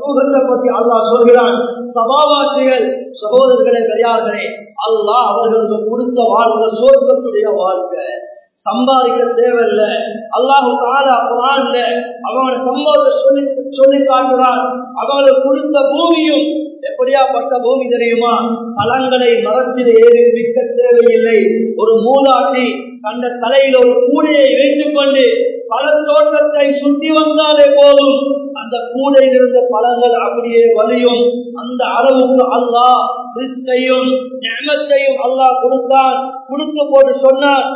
சமூகத்தை பற்றி அல்லாஹ் சொல்கிறான். சபாவாசிகள் சகோதரர்களே பெரியார்களே, அல்லாஹ் அவர்களுக்கு கொடுத்த வாழ்க்கை சொர்க்கத்துடைய வாழ்க்கை. சம்பாதிக்க தேவையில்லை. அல்லாஹ் தஆலா குர்ஆன்ல அவங்களோட சம்பவத்தை சொல்லி சொல்லி காட்டுறான். அவங்களுக்கு கொடுத்த பூமியும் எப்படியாப்பட்ட பூமி தெரியுமா? பழங்களை மரத்தில் ஏறி விற்க தேவையில்லை. ஒரு மூதாட்டி தந்த தலையில் ஒரு கூடையை வைத்துக் கொண்டு பழத்தோட்டத்தை சுற்றி வந்தாலே போதும், அந்த கூடையில் இருந்த பழங்கள் அப்படியே வலியும். அந்த அளவுக்கு அல்லாஹ் ரிஸ்கையும் நிஅமத்தையும் அல்லாஹ் கொடுத்தான். கொடுத்து போட்டு சொன்னார்,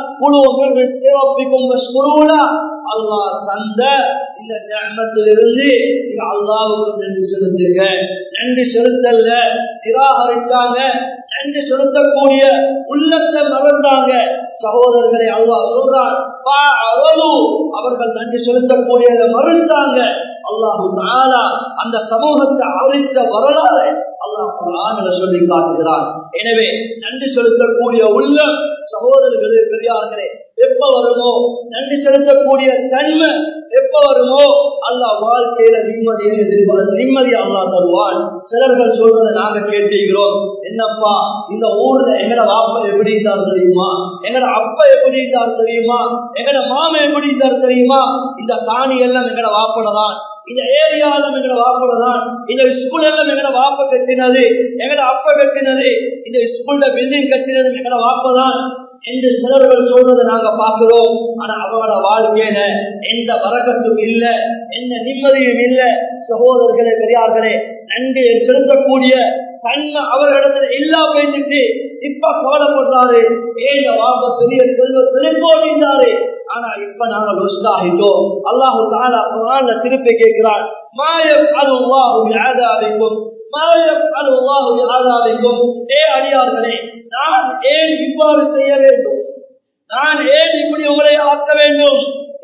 அல்லாஹ் தந்த இந்த நிஅமத்திலிருந்து அல்லாஹ்வுக்கு நன்றி செலுத்துங்க. நன்றி செலுத்தல்ல, நிராகரிச்சாங்க. நன்றி செலுத்தக்கூடிய உள்ளத்தை மறந்தாங்க. சகோதரர்களை அல்லாஹ் சொல்றார், அவர்கள் நன்றி செலுத்தக்கூடியதை மறுத்தாங்க. அல்லாஹ் தஆலா அந்த சமூகத்தை அழித்த வரலாறு அல்லாஹ் குர்ஆனில் சொல்லி காட்டுகிறார். எனவே நன்றி செலுத்தக்கூடிய உள்ளம் சகோதரர்களே பெரியார்களே எப்ப வருமோ, நன்றி செலுத்தக்கூடிய தன்மை எப்ப வருமோ, அல்லாஹ் வாழ்க்கையில நிம்மதியை எதிர்பார்த்து நிம்மதி அல்லாஹ் தருவான். சிலர்கள் சொல்றதை நாங்க கேட்டுக்கிறோம், என்னப்பா இந்த ஊர்ல எங்கட வாப்பா எப்படி இருந்தாரு தெரியுமா, எங்கட அப்பா எப்படி இருந்தாரு தெரியுமா, எங்கட மாமா எப்படி இருந்தாரு தெரியுமா, இந்த காணி எல்லாம் எங்கட வாப்படதான், இந்த ஏரியாலும் எங்கட வாப்படதான், இந்த ஸ்கூல் எல்லாம் எங்கட வாப்ப கட்டினது, எங்கட அப்பா கட்டினது, இந்த ஸ்கூல்ல பில்டிங் கட்டினது எங்கட வாப்பதான் என்று சிலர்கள் சொல்றதை நாங்க பார்க்கிறோம். ஆனா அவங்களோட வாழ்க்கையில எந்த வரக்கத்தும் இல்ல, எந்த நிம்மதியும் இல்ல. சகோதரர்களே பெரியார்களே, நன்றி செலுத்தக்கூடிய தன்மை அவர்களிடத்துல இல்லா போயிட்டு இப்ப கவலைப்படுறாரு, ஏன் வாங்க பெரிய செல்வ செலுத்தோடினாரு. ஆனா இப்ப நாங்க லொஸ்டாகிட்டோம். அல்லாஹு தஆலா குர்ஆன்ல திருப்பி கேட்கிறார், மாயம் அல்லாஹு பிஆதாபிக்கும் மாயம் அல்லாஹு பிஆதாபிக்கும். ஏ அடியார்களே, நான் ஏன் இவ்வாறு செய்ய வேண்டும், நான் ஏன் இப்படி உங்களை ஆக்க வேண்டும்?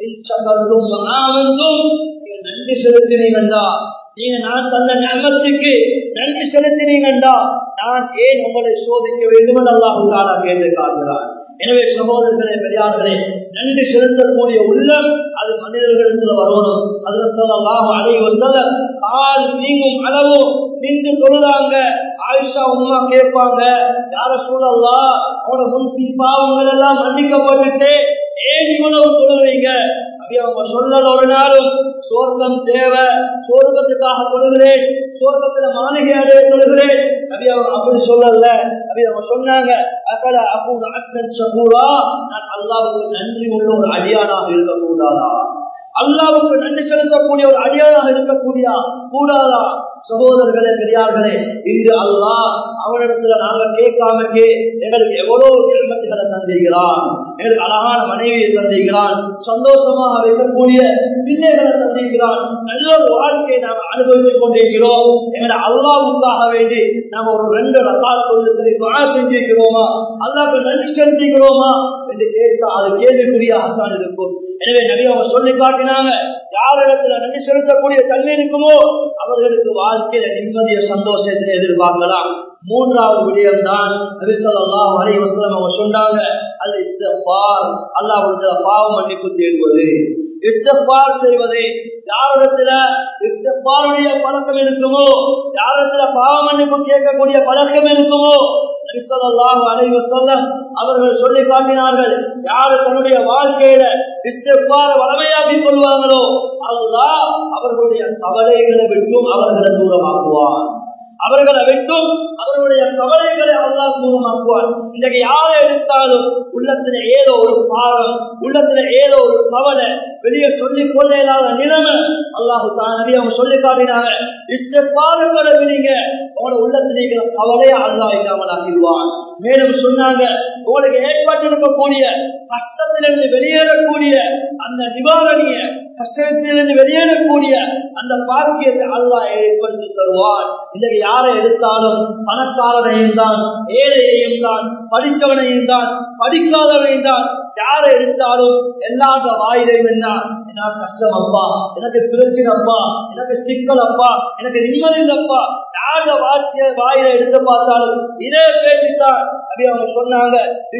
நன்றி செலுத்தினீங்கண்டா, நீங்க நான் தந்த நிஅமத்துக்கு நன்றி செலுத்தினீங்கண்டா, நான் ஏன் உங்களை சோதிக்க வேண்டும் என்று அல்லாஹ் தஆலா கேட்டு காட்டுகிறார். எனவே சகோதரர்களே பெரியார்களே, நன்றி செலுத்தக்கூடிய உள்ளம் அது மனிதர்களிடத்துல வரணும். அதுல ஸல்லல்லாஹு அலைஹி வஸல்லம் ஆள் நீங்கும் அளவு நின்று தொழுதாங்க. ஆயிஷா உம்மா கேட்பாங்க, யா ரசூலல்லாஹ், அவனோட முன்பின் பாவங்கள் எல்லாம் மன்னிக்கப்பட்டுட்டு ஏன் இவ்வளவு தொழுகிறீங்க? அப்படி அவங்க சொல்லல, ஒரு நாளும் சொர்க்கம் தேவை, சொர்க்கத்துக்காக தொழுகிறேன், சொர்க்கத்துல மாளிகை அடைய தொழுகிறேன். அப்படி அவங்க அப்படி சொல்லல. அப்படி அவங்க சொன்னாங்க, அகல அபூ அக்தன் ஷகூரா, நான் அல்லாஹ்வுக்கு நன்றி உள்ள ஒரு அடியானாக இருக்கக்கூடாதா, அல்லாஹ்வுக்கு நன்றி செலுத்தக்கூடிய ஒரு அடியானாக இருக்கக்கூடிய கூடாதா? சகோதரர்களே பெரியார்களே, இன்று அல்லாஹ் அவனிடத்துல நாங்க கேட்காமக்கே எங்களுக்கு எவ்வளவு நியமத்துகளை தந்திருக்கிறான். எங்களுக்கு அழகான மனைவியை தந்திருக்கிறான், சந்தோஷமாக வைக்கக்கூடிய பிள்ளைகளை தந்திருக்கிறான், நல்ல ஒரு வாழ்க்கையை நாம் அனுபவித்துக் கொண்டிருக்கிறோம். எங்களை அல்லாஹ்வுக்காக வேண்டி நாம ஒரு ரெண்டு ரக்காத் தொழுகை துஆ செஞ்சிருக்கிறோமா, அல்லாஹ்வுக்கு நன்றி செலுத்திக்கிறோமா என்று கேட்டா அது கேள்விக்குறியாகத்தான் இருக்கும். எனவே நபி அவங்க சொல்லி காட்டினாங்க, யாரிடத்துல நன்றி செலுத்தக்கூடிய தன்மை இருக்குமோ அவர்களுக்கு வாழ்க்கையில நிம்மதிய சந்தோஷத்தை எதிர்பார்க்கலாம். மூன்றாவது விடயம் தான் நபி ஸல்லல்லாஹு அலைஹி வஸல்லம் அவங்க சொன்னாங்க, அல் இஸ்திக்பார், அல்லாஹ்வுடைய பாவ மன்னிப்பு தேடுவது, இஸ்திக்பார் செய்வது. யாரிடத்துல இஸ்திக்பாருடைய பழக்கம் இருக்குமோ, யாரிடத்துல பாவ மன்னிப்பு கேட்கக்கூடிய பழக்கம் இருக்குமோ, நபி ஸல்லல்லாஹு அலைஹி வஸல்லம் அவர்கள் சொல்லி காட்டினார்கள், யாரு தன்னுடைய வாழ்க்கையில இஸ்திக்பார் வளமையாக்கிக் கொள்வாங்களோ அல்லாஹ் அவர்களுடைய கவலைகளை விட்டும் அவர்களை தூரமாக்குவார், அவர்களை விட்டும் அவர்களுடைய கவலைகளை அல்லாஹ் தூரமாக்குவார். இன்றைக்கு யாரை எடுத்தாலும் உள்ளத்துல ஏதோ ஒரு பாரம், உள்ளத்துல ஏதோ ஒரு கவலை, வெளியே சொல்லிக் கொள்ள இல்லாத நிலைமை அல்லாஹு தானே அவங்க சொல்லி காட்டினாங்க, இஸ்திக்பாரை விடுங்க, உங்களோட உள்ளத்துல இருக்கிற கவலையை அல்லாஹ் இல்லாமல் ஆக்கிடுவான். மேலும் சொன்னாங்க, உங்களுக்கு ஏற்பட்டிருக்கக்கூடிய கஷ்டத்திலிருந்து வெளியேறக்கூடிய அந்த நிவாரணிய, கஷ்டத்திலிருந்து வெளியேறக்கூடிய அந்த பாக்கியத்தை அல்லாஹ் ஏற்படுத்தி தருவான். இன்றைக்கு யாரை எடுத்தாலும் பணக்காரனையும் தான், ஏழையையும் தான், படித்தவனையும் தான், படிக்காதவனையும் தான், யாரை எடுத்தாலும் எல்லாத்த வாயிலையும் என்ன எனக்கு கஷ்டம் அப்பா, எனக்கு பிரச்சனை அப்பா, எனக்கு சிக்கல் அப்பா, எனக்கு நிம்மதி இல்லப்பா, யார வார்த்தைய வாயில எடுத்து பார்த்தாலும் இதே பேச்சுத்தான். அப்படி அவங்க சொன்னாங்க,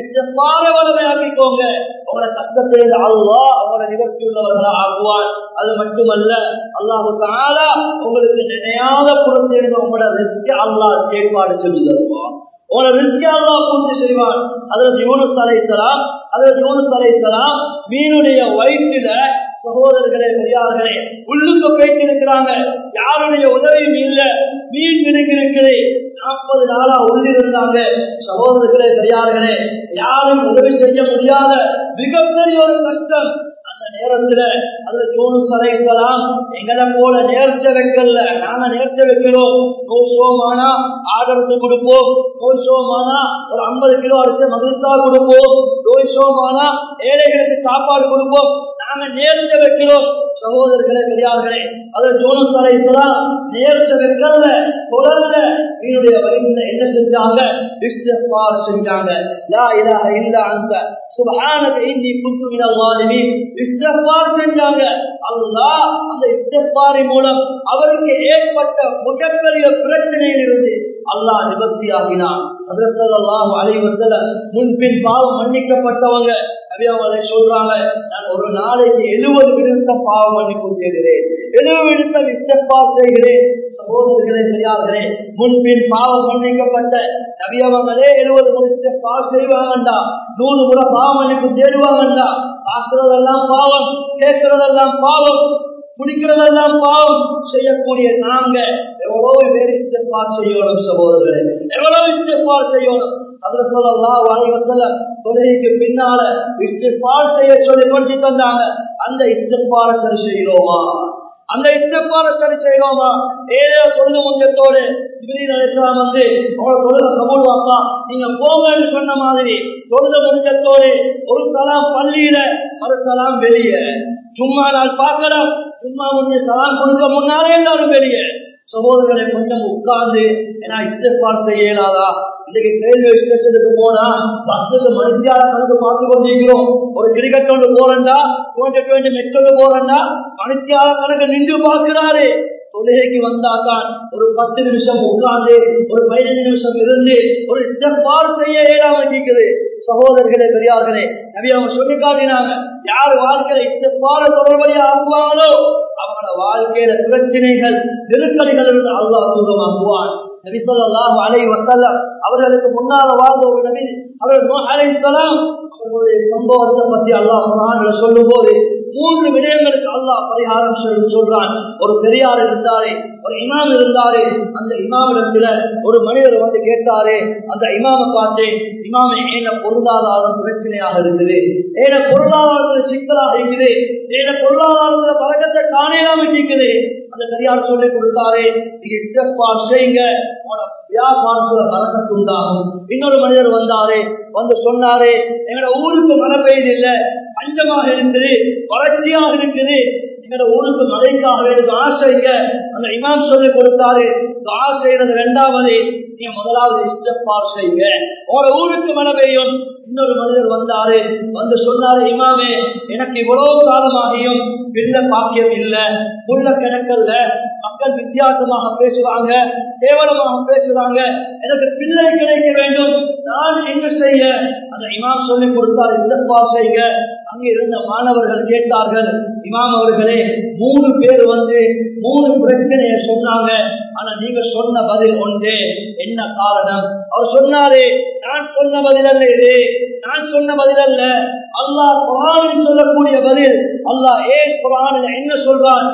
வளமையாக்கிக்கோங்க, உங்களோட கஷ்டத்திலிருந்து அல்லாஹ் உங்களோட நிவர்த்தி உள்ளவர்களா ஆகுவார். அது மட்டுமல்ல, அல்லாஹு தஆலா உங்களுக்கு நினையாத புறத்திலிருந்து உங்களோட ரிஸ்க் அல்லாஹ் ஏற்பாடு செய்து தருவார். உங்களோட ரிஸ்க் அல்லாஹ் பூர்த்தி செய்வார். ஹஜ்ரத் யூனுஸ் அலைஹிஸ்ஸலாம் ஹஜ்ரத் யூனுஸ் அலைஹிஸ்ஸலாம் மீனுடைய வயிற்றில சகோதரர்களே பெரியார்களே உள்ளுக்கு போயிட்டு இருக்கிறாங்க. யாருடைய உதவியும் இல்ல, மீன் விழுங்கிருக்கிறே. நாற்பது நாளா உள்ளிருந்தாங்க. சகோதரர்களே பெரியார்களே யாரும் உதவி செய்ய முடியாத மிகப்பெரிய ஒரு கஷ்டம். அந்த நேரத்துல அதுல யூனுஸ் அலைஹிஸ்ஸலாம் எங்களை போல நேர்ச்ச வைக்கல, நாங்க நேர்ச்ச வைக்கிறோம். நூறு சோமானா ஆதரவு கொடுப்போம், நூறு சோமானா ஒரு ஐம்பது கிலோ அரிசி மதுரசா கொடுப்போம், நூறு சோமானா ஏழைகளுக்கு சாப்பாடு கொடுப்போம், நாங்க நேர்ச்ச வைக்கிறோம். சகோதரர்களே பெரியார்களே அதுல யூனுஸ் அலைஹிஸ்ஸலாம் நேர்ச்ச வைக்கல, தொடர்ல என்னுடைய வயிற்றுல என்ன செஞ்சாங்க? இஸ்திக்பார் செஞ்சாங்க. லா இலாஹ இல்லா அன்த சுப்ஹானக இன்னி குன்து மினல் ஸாலிமீன் இஸ்திக்பார் செஞ்சாங்க. அல்லாஹ் அந்த இஸ்திக்பாரின் மூலம் அவருக்கு ஏற்பட்ட மிகப்பெரிய பிரச்சனையில் இருந்து அல்லாஹ் நிவர்த்தியாகினார். ஹஜ்ரத் ஸல்லல்லாஹு அலைஹி வஸல்லம் முன்பின் பாவம் மன்னிக்கப்பட்டவங்க. நபி அவங்களே சொல்றாங்க, நான் ஒரு நாளைக்கு எழுபது விருத்தம் பாவம் மன்னிப்பு செய்கிறேன், எழுபது விருத்தம் இஸ்திக்பார் செய்கிறேன். சகோதரர்களே பெரியார்களே முன்பின் பாவம் மன்னிக்கப்பட்ட நபி அவங்களே எழுபது முறை இஸ்திக்பார் செய்வாங்கண்டா, நூறு முறை பாவம் மன்னிப்பு தேடுவாங்கண்டா. பார்க்கிறதெல்லாம் பாவம், கேட்கிறதெல்லாம் பாவம், குடிக்கிறதெல்லாம் பாவம் செய்யக்கூடிய நாங்க எவ்வளவு பேர் இஸ்திக்பார் செய்யணும்? சகோதரர்களே எவ்வளவு இஸ்திக்பார் செய்யணும்? ஹஜ்ரத் ஸல்லல்லாஹு அலைஹி வஸல்லம் தொழுகைக்கு பின்னால இஸ்திக்பார் செய்ய சொல்லி படிச்சு தந்தாங்க. அந்த இஸ்திக்பாரை சரி செய்யறோமா? அந்த இஸ்திக்பாரை சரி செய்யறோமா? ஏதோ தொழுது முஞ்சத்தோடு ஜிப்ரீல் அலைஹிஸ்ஸலாம் வந்து உங்களோட தொழுகை கபூல் வாப்பா நீங்க போங்கன்னு சொன்ன மாதிரி தொழுது முஞ்சத்தோடு ஒரு சலாம் பள்ளியில, ஒரு சலாம் வெளியே. சும்மா நாள் பார்க்கலாம், சும்மா முன்னே சலாம் கொடுக்க முன்னாலே எல்லாரும் வெளியே. சகோதரர்களை கொஞ்சம் உட்கார்ந்து ஏன்னா இஸ்திக்பார் செய்ய இயலாதா? இன்னைக்கு ரயில்வே ஸ்டேஷனுக்கு போனா பஸ்ஸுக்கு மணித்தியால கணக்கு பார்த்து கொண்டிருக்கிறோம். ஒரு கிரிக்கெட் ஒன்று போறேன்டா, டுவெண்ட்டி டுவெண்ட்டி மெச் ஒன்று போறேன்டா, மணித்தியால கணக்கு நின்று பார்க்கிறாரு. தொழுகைக்கு வந்தாதான் ஒரு பத்து நிமிஷம் உட்கார்ந்து ஒரு பதினைந்து நிமிஷம் இருந்து ஒரு இஸ்திக்பார் செய்ய இயலாம இருக்குது. சகோதரர்களே பெரியார்களே நபி அவங்க சொல்லி காட்டினாங்க, யார் வாழ்க்கையில இஸ்திக்பார தொடர்படியா ஆகுவாங்களோ அவங்களோட வாழ்க்கையில பிரச்சனைகள் நெருக்கடிகள் இருந்து அல்லாஹ் தூரமாக்குவான். நபி ஸல்லல்லாஹு அலைஹி வஸல்லம் அவர்களுக்கு முன்னால வாழ்ந்த ஒரு நபி அவர்கள் நூஹ் அலைஹிஸ்ஸலாம் அவர்களுடைய சம்பவத்தை பத்தி அல்லாஹ் குர்ஆன்ல சொல்லும் போது மூன்று விடயங்களுக்கு அல்லாஹ் பரிகாரம் சொல்றான். ஒரு பெரியார் இருந்தாரே, ஒரு இமாம் இருந்தாரே, அந்த இமாமிடத்துல ஒரு மனிதர் வந்து கேட்டாரே, அந்த இமாமை பார்த்து, இமாமை ஏன பொருளாதாரம் பிரச்சனையாக இருக்குது, ஏன பொருளாதாரத்துல சிக்கலாக இருக்குது, ஏன பொருளாதாரத்துல பழக்கத்தை காணலாம இருக்குது. அந்த பெரியார் சொல்லி கொடுத்தாரே, நீங்க இஸ்திக்பார் செய்யுங்க, வியாபாரத்துல பழக்கத்துண்டாகும். இன்னொரு மனிதர் வந்தாரே, வந்து சொன்னாரே, எங்களோட ஊருக்கு மழை பெய்யுது இல்ல, பஞ்சமாக இருக்குது, வறட்சியாக இருக்குது, எங்களோட ஊருக்கு மழைக்காக வேண்டிய ஆசைங்க. அந்த இமாம் சொல்லி கொடுத்தாரு, ஆசைறது இரண்டாவது, நீங்க முதலாவது இஸ்திக்பார் செய்யுங்க, உங்களோட ஊருக்கு மழை பெய்யும். இன்னொரு மனிதர் வந்தாரு, வந்து சொன்னாரு, இமாமே எனக்கு இவ்வளவு காலமாகியும் பின்ன பாக்கியம் இல்ல, உள்ள கிணக்கல்ல, மக்கள் வித்தியாசமாக பேசுறாங்க, கேவலமாக பேசுறாங்க, எனக்கு பிள்ளை கிடைக்க வேண்டும், நான் என்ன செய்ய? அந்த இமாம் சொல்லி கொடுத்தார், இஸ்திக்பார் செய்யுங்க. அங்கே இருந்த மாணவர்கள் கேட்டார்கள், இமாம் அவர்களே மூணு பேர் வந்து மூணு பிரச்சனையை சொன்னாங்க, ஆனா நீங்க சொன்ன பதில் ஒன்று, என்ன காரணம்? அவர் சொன்னாரு, நான் சொன்ன பதில் அல்ல இது, நான் சொன்ன பதில் அல்ல, அல்லாஹ் குர்ஆனில் சொல்லக்கூடிய பதில். அல்லாஹ் ஏன் குர்ஆனில் என்ன சொல்றான்?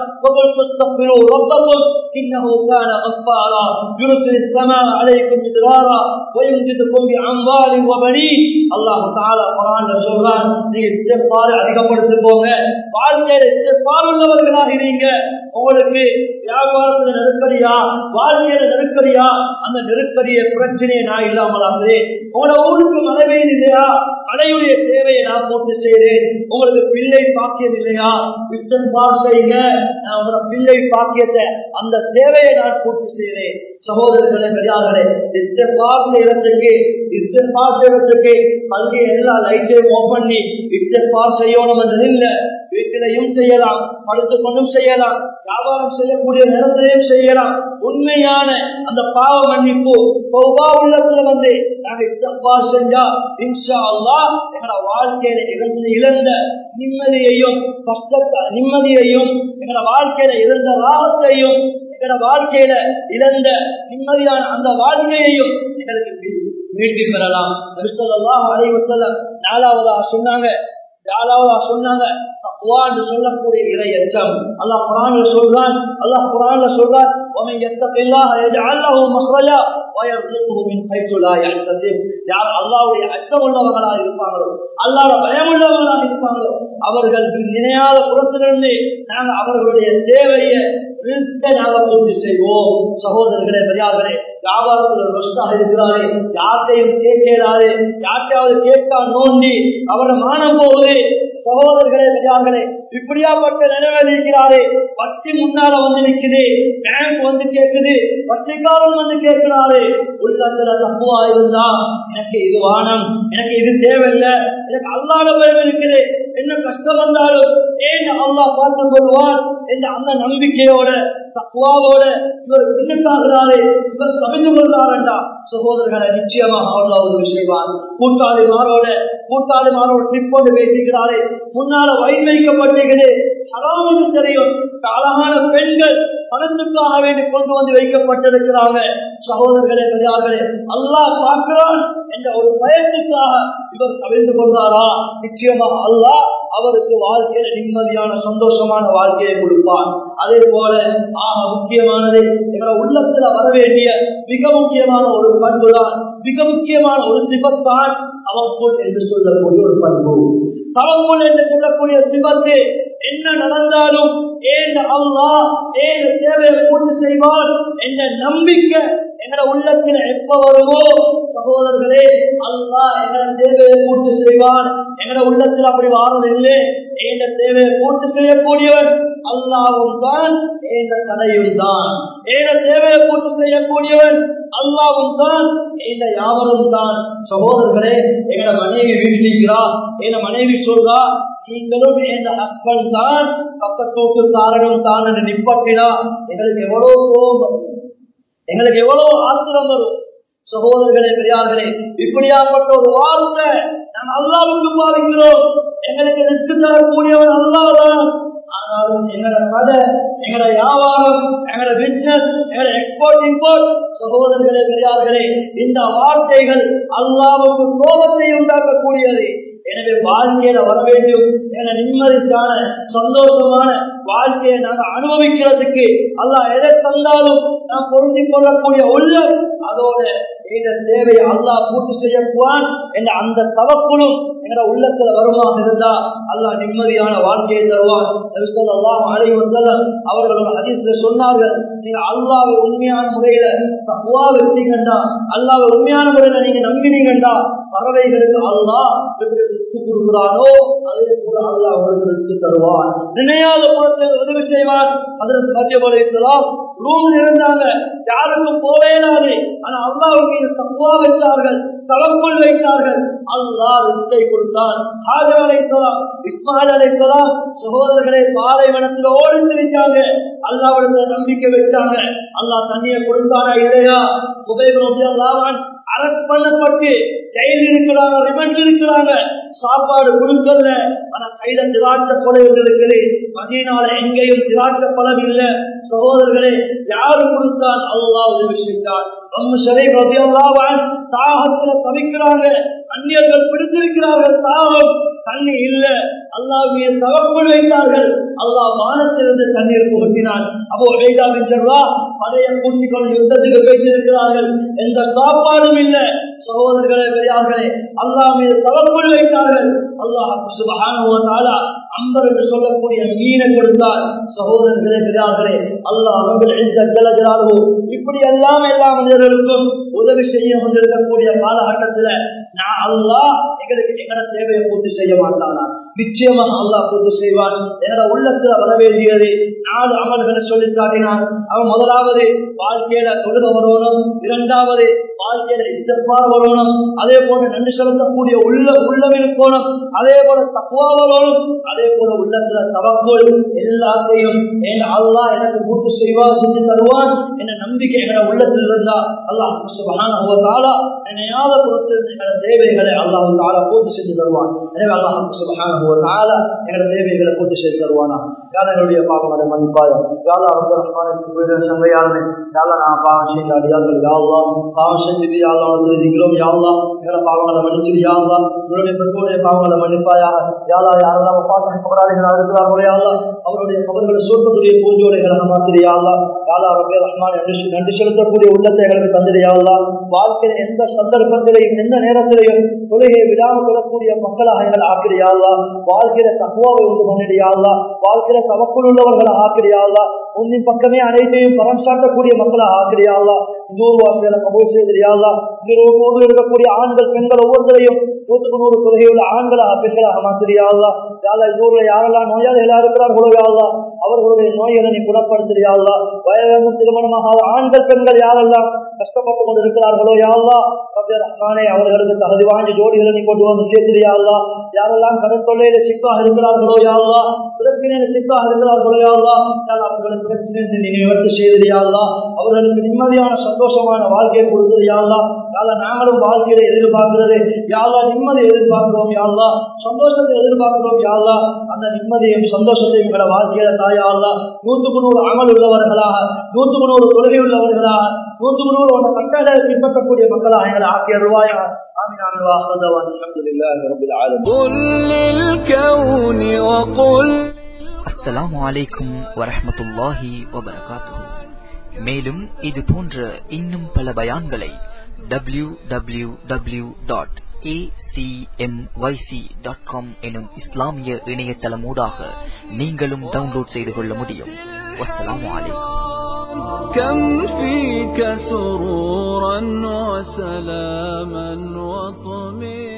அல்லாஹ் தஆலா குர்ஆன்ல சொல்றான், நீங்க இஸ்திக்பார் அதிகப்படுத்தி போங்க, வாழ்க்கையில இஸ்திக்பார் உள்ளவர்களாக இருங்க. உங்களுக்கு வியாபாரத்துல நெருக்கடியா, வாழ்க்கையில நெருக்கடியா, அந்த நெருக்கடிய பிரச்சனையை நான் இல்லாமல் ஆகுறேன். உங்களோட ஊருக்கு மழை பெய்யுது இல்லையா, கடையுடைய தேவையை நான் பூர்த்தி செய்கிறேன். உங்களுக்கு பிள்ளை பாக்கியம் இல்லையா, இஸ்திக்பார் செய்யுங்க, நான் உங்களோட பிள்ளை பாக்கியத்தை அந்த தேவையை நான் பூர்த்தி செய்கிறேன். சகோதரர்களே பெரியார்களே, இஸ்திக்பார் செய்யறதுக்கு இஸ்திக்பார் செய்யறதுக்கு பள்ளி எல்லா லைட்டையும் ஓபன் பண்ணி இஸ்திக்பார் செய்யணும் என்று இல்லை. வீட்டிலையும் செய்யலாம், படுத்துக் கொண்டும் செய்யலாம், வியாபாரம் செய்யக்கூடிய நேரத்திலையும் செய்யலாம். உண்மையான அந்த பாவ மன்னிப்பு தௌபா உள்ளத்துல வந்து நாங்க இஸ்திக்பார் செஞ்சா இன்ஷா அல்லாஹ் எங்களோட வாழ்க்கையில இருந்து இழந்த நிம்மதியையும் கஷ்டத்தை நிம்மதியையும் எங்களோட வாழ்க்கையில இருந்த ராகத்தையும் எங்களோட வாழ்க்கையில இழந்த நிம்மதியான அந்த வாழ்க்கையையும் எங்களுக்கு மீட்டி பெறலாம். நபி ஸல்லல்லாஹு அலைஹி வஸல்லம் நாலாவதா சொன்னாங்க நாலாவதா சொன்னாங்க தக்வான்னு சொல்லக்கூடிய இறை அச்சம். அல்லாஹ் குர்ஆன்ல சொல்றான் அல்லாஹ் குர்ஆன்ல சொல்றான் ومن يتق الله يجعل له مخرجا ويرزقه من حيث لا يحتسب. யார் அல்லாஹ்வுடைய அச்சம் உள்ளவர்களாக இருப்பாங்களோ, அல்லாஹ்வுடைய பயம் உள்ளவர்களாக இருப்பாங்களோ, அவர்கள் நினையாத புறத்திலிருந்து நாங்கள் அவர்களுடைய தேவையை நாங்கள் பூர்த்தி செய்வோம். சகோதரர்களே பெரியார்களே, வியாபாரத்தில் ரொஸ்டாக இருக்கிறாரே, யார்த்தையும் கேட்கிறாரே, யார்ட்டையாவது கேட்கா நோண்டி அவரை மானம் போகுது. சகோதரர்களே பெரியார்களே, இப்படியாப்பட்ட நிலைமையில் இருக்கிறாரே, வட்டி முன்னால வந்து நிற்குது, பேங்க் வந்து கேட்குது, வட்டிக்காரன் வந்து கேட்கிறாரு. உள்ளத்துல தப்புவா இருந்தா எனக்கு இது வானம், எனக்கு இது தேவையில்லை, எனக்கு அல்லாத பயம் இருக்குது, என்ன கஷ்டம் வந்தாலும் ஏன் அல்லாஹ் பார்த்துக் கொள்வான் என்ற அந்த நம்பிக்கையோட தக்குவாவோட இவர் பின்னத்தாகிறாரே, இவர் கவிழ்ந்து கொள்றாருண்டா சகோதரர்களை நிச்சயமாக அல்லாஹ் ஒரு செய்வான். கூட்டாளிமாரோட கூட்டாளிமாரோட ட்ரிப் கொண்டு பேசிக்கிறாரே, முன்னால வயல் வைக்கப்பட்டிருக்கிறது, ஹராமுக்கு தெரியும், அழகான பெண்கள் பணத்துக்காக வேண்டி கொண்டு வந்து வைக்கப்பட்டிருக்கிறாங்க. சகோதரர்களே பெரியார்களே, அல்லாஹ் பார்க்கிறான் என்ற ஒரு பயத்துக்காக இவர் கவிழ்ந்து கொள்றாரா, நிச்சயமாக அல்லாஹ் அவருக்கு வாழ்க்கையில நிம்மதியான சந்தோஷமான வாழ்க்கையை கொடுப்பான். அதே போல ஆக முக்கியமானது எங்களோட உள்ளத்துல வர வேண்டிய மிக முக்கியமான ஒரு பண்பு தான், மிக முக்கியமான ஒரு சிபத்தான் தவக்குல் என்று சொல்லக்கூடிய ஒரு பண்பு. தவக்குல் என்று சொல்லக்கூடிய சிபத்து என்ன நடந்தாலும் ஏன் அல்லாஹ் ஏன் தேவையை பூர்த்தி செய்வான் என்ற நம்பிக்கை எங்களோட உள்ளத்தில் எப்ப வருமோ சகோதரர்களே, அல்லாஹ் எங்களோட தேவையை பூர்த்தி செய்வான். எங்களோட உள்ளத்தில் அப்படி வாழவில்லை, என்ற தேவையை பூர்த்தி செய்யக்கூடியவன் அல்லாஹ்வும் தான், என்ற கடையும் தான். என்ற தேவையை பூர்த்தி செய்யக்கூடியவன் அல்லாஹ்வும் தான், என்ற யாவரும் தான். சகோதரர்களே, எங்களோட மனைவி வீட்டிருக்கிறா, என மனைவி சொல்றா நீங்களும் என்ற ஹஸ்பண்ட் தான், பக்கத்தோட்டு காரணம் தான் என்று நிப்பட்டினா எங்களுக்கு எவ்வளவு கோபம், எங்களுக்கு எவ்வளவு ஆத்திரம் வரும். சகோதரர்களே பெரியார்களே, இப்படியாப்பட்ட ஒரு வார்த்தை நாம் அல்லாஹ்வுக்கு பாவிக்கிறோம். எங்களுக்கு ரிஸ்க் தரக்கூடியவன் அல்லாஹ் தான். ஆனாலும் எங்களோட கடை, எங்களோட வியாபாரம், எங்களோட பிசினஸ், எங்களோட எக்ஸ்போர்ட் இம்போர்ட், சகோதரர்களே பெரியார்களே, இந்த வார்த்தைகள் அல்லாஹ்வுக்கு கோபத்தை உண்டாக்கக்கூடியது. எனவே வாழ்க்கையில வர வேண்டும் என நிம்மதியான சந்தோஷமான வாழ்க்கையை நாங்கள் அனுபவிக்கிறதுக்கு அல்லாஹ் எதை தந்தாலும் நாம் பொருந்திக் கொள்ளக்கூடிய உள்ள அதோட தேவை அல்லாஹ் பூர்த்தி செய்யக்குவான் என்ற அந்த தவக்குழும் எங்களோட உள்ளத்துல வருமாக இருந்தா அல்லாஹ் நிம்மதியான வாழ்க்கையை தருவான். நபி ஸல்லல்லாஹு அலைஹி வஸல்லம் அவர்களோட ஹதீஸ்ல சொன்னார்கள், நீங்க அல்லாஹ்வை உண்மையான முறையில தக்வா வெற்றிங்கண்டா, அல்லாஹ்வை உண்மையான முறையில நீங்க நம்பினீங்கண்டா பறவைகளுக்கு அல்லாஹ் கொடுக்கிறானோ அதே போல அல்லாஹ் உங்களுக்கு ரிஸ்க் தருவான். நினையாத புறத்தில் உதவி செய்வான். ஹஜ்ரத் மரியம் அலைஹிஸ்ஸலாம் ரூம்ல இருந்தாங்க, யாருக்கும் போவேனாது. ஆனா அல்லாஹ்வுக்கு தக்வா வைத்தார்கள், தவக்குல் வைத்தார்கள், அல்லாஹ் ரிஸ்கை கொடுத்தான். ஹாஜர் அலைஹிஸ்ஸலாம், இஸ்மாயில் அலைஹிஸ்ஸலாம் சகோதரர்களை பாலைவனத்தில் ஓடி திரிஞ்சாங்க, அல்லாஹ்விடத்துல நம்பிக்கை வச்சாங்க. அல்லாஹ் தண்ணியை கொடுத்தானா இல்லையா? உபைப் ரலியல்லாஹு அன்ஹு அரஸ்ட் பண்ணப்பட்டு ஜெயிலில் இருக்கிறாங்க, ரிமாண்ட் இருக்கிறாங்க, சாப்பாடு கொடுக்கல. ஆனா கையில திராட்சை பழம் இருக்குது, மதீனால எங்கேயும் திராட்சை பழம் இல்லை. சகோதரர்களே, யாரு கொடுத்தான்? அல்லாஹ் உதவி செய்தார். தாகத்துல தவிக்கிறாங்க, அந்நியர்கள் பிடித்திருக்கிறார்கள், தாகம், தண்ணி இல்ல. அல்லாஹ்வுடைய தவக்குல் வைத்தார்கள், அல்லாஹ் வானத்திலிருந்து தண்ணீர் புகட்டினான். அபூ உபைதாவின் ஜர்ரா பழைய கூட்டிகள் யுத்தத்துக்கு பேசியிருக்கிறார்கள், எந்த சாப்பாடும் இல்லை, சகோதரர்களே பெரியார்களே அல்லாஹ் மீது தவக்குள் வைத்தார்கள். அல்லாஹ் சுப்ஹானஹு வ தஆலா அம்பர் என்று சொல்லக்கூடிய மீனை கொடுத்தார். சகோதரர்களே பெரியார்களே அல்லாஹ் ரப்பல் இஸ்ஸத் ஜல்ல ஜலாலுஹு இப்படி எல்லாம் எல்லா மனிதர்களுக்கும் உதவி செய்ய கொண்டிருக்கக்கூடிய காலகட்டத்தில் நான் அல்லாஹ் எங்களுக்கு எங்களோட தேவையை பூர்த்தி செய்ய மாட்டானா? நிச்சயமாக அல்லாஹ் பூர்த்தி செய்வான். என்னோட உள்ளத்துல வர வேண்டியது நாலு அமல்களை சொல்லி காட்டினான். அவன் முதலாவது வாழ்க்கையில தொழுக வரணும், இரண்டாவது வாழ்க்கையில இஸ்திக்பார் வரணும், அதே போல நன்றி செலுத்தக்கூடிய உள்ள உள்ளம் இருக்கணும், அதே போல தக்வா வரணும், அதே போல உள்ளத்துல தவக்குல் எல்லாத்தையும் அல்லாஹ் எனக்கு பூர்த்தி செய்வான், செஞ்சு தருவான் என்ற நம்பிக்கை எங்களோட உள்ளத்தில் இருந்தா அல்லாஹ் சுப்ஹானஹு வ தஆலா நினையாத பொறுத்து எங்களோட தேவைகளை அல்லாஹ் தஆலா பூர்த்தி செஞ்சு தருவான். எனவே அல்லாஹ் சுப்ஹானஹு வ தஆலா எங்களோட தேவைகளை பூர்த்தி செய்து தருவானா? யாருடைய பாவங்களை மன்னிப்பாயா? யாரா ரப்பர் ரஹ்மான் சங்கையாளனே, யாரா நான் பாவம் செய்த அடியார்கள், யாவா பாவம் செஞ்சது யாரா இருக்கிறோம், யாவா எங்களோட பாவங்களை மன்னிச்சிரு, யாவா இவருடைய பெற்றோருடைய பாவங்களை மன்னிப்பாயாக. யாரா யாரெல்லாம் பார்த்து போராளிகளாக இருக்கிறார்களோ யாரா அவருடைய கபர்களை சோர்க்கக்கூடிய பூஞ்சோடைகளாக மாத்திரியாவா. யாரா ரப்பர் ரஹ்மான் நன்றி செலுத்தக்கூடிய உள்ளத்தை எங்களுக்கு தந்திரியாவா. வாழ்க்கையில் எந்த சந்தர்ப்பத்திலையும் எந்த நேரத்திலையும் தொழுகையை விடாமல் கொள்ளக்கூடிய மக்களாக எங்கள் ஆக்கிரியாவா. வாழ்க்கையில தக்குவாவை உண்டு பண்ணிடியாவா. வாழ்க்கையில தவக்குள் உள்ளவர்களை ஆக்கிரியாவா. உன்னின் பக்கமே அனைத்தையும் பரம் சாட்டக்கூடிய மக்களை ஆக்கிரியாவா. நூறு வாசிகளை கபூல் செய்தியாவா. நூறு இருக்கக்கூடிய ஆண்கள் பெண்கள் ஒவ்வொருத்தரையும் நூற்றுக்கு நூறு தொழுகையுள்ள ஆண்களாக பெண்களாக மாத்திரியாவா. யாரா நூறுல யாரெல்லாம் நோயாளிகளா இருக்கிறார்களோ யாவா அவர்களுடைய நோய்களை நீ குணப்படுத்தியாவா. வயது திருமணமாக ஆண்கள் பெண்கள் யாரெல்லாம் கஷ்டப்பட்டுக் கொண்டு இருக்கிறார்களோ யாவா ரப்பர் ரஹ்மானே அவர்களுக்கு தகுதி வாங்கி ஜோடிகளை நீ கொண்டு வந்து சேர்த்தியாவா. யாரெல்லாம் கடன் தொல்லையில சிக்காக இருக்கிறார்களோ யாவா, பிரச்சனையில சிக்காக இருக்கிறார்களோ யாவா அவர்களுக்கு பிரச்சனை நீ நிவர்த்தி செய்தியாவா. அவர்களுக்கு நிம்மதியான சந்தோஷமான வாழ்க்கையை கொடுத்தியாவா. யாரா நாங்களும் வாழ்க்கையில எதிர்பார்க்கிறது யாவா நிம்மதியை எதிர்பார்க்கிறோம் யாவா, சந்தோஷத்தை எதிர்பார்க்கிறோம் யாவா. அந்த நிம்மதியும் சந்தோஷத்தையும் எங்களை வாழ்க்கையில தாயாவா. நூற்றுக்கு நூறு அமல் உள்ளவர்களாக, நூற்றுக்கு நூறு தொழுகை உள்ளவர்களாக, நூற்றுக்கு நூறு உன்னை கட்டளை பின்பற்றக்கூடிய மக்களாக எங்களை ஆக்கிய ரூபாயா. آمين آمين وآخر دعوانا الحمد لله رب العالمين. قل للكون وقل. அஸ்ஸலாமு அலைக்கும் வரஹ்மத்துல்லாஹி வபரகாத்துஹு. மேலும் இது போன்ற இன்னும் பல பயான்களை W W W dot A C M Y C dot com எனும் இஸ்லாமிய இணையதளமூடாக நீங்களும் டவுன்லோட் செய்து கொள்ள முடியும். வஸ்ஸலாமு அலைக்கும். كم فيك سرورا وسلاما وطمئنانا